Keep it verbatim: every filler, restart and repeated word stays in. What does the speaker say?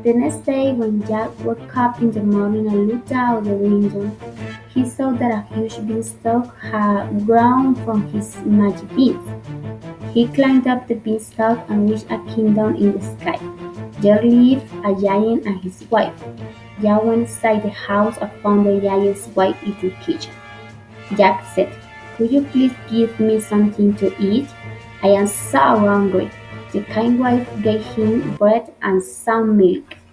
The next day, when Jack woke up in the morning and looked out the window, he saw that a huge beanstalk had grown from his magic beans. He climbed up the beanstalk and reached a kingdom in the sky. There lived a giant and his wife. Jack went inside the house and found the giant's wife in the kitchen. Jack said, "Could you please give me something to eat? I am so hungry." The kind wife gave him bread and some milk.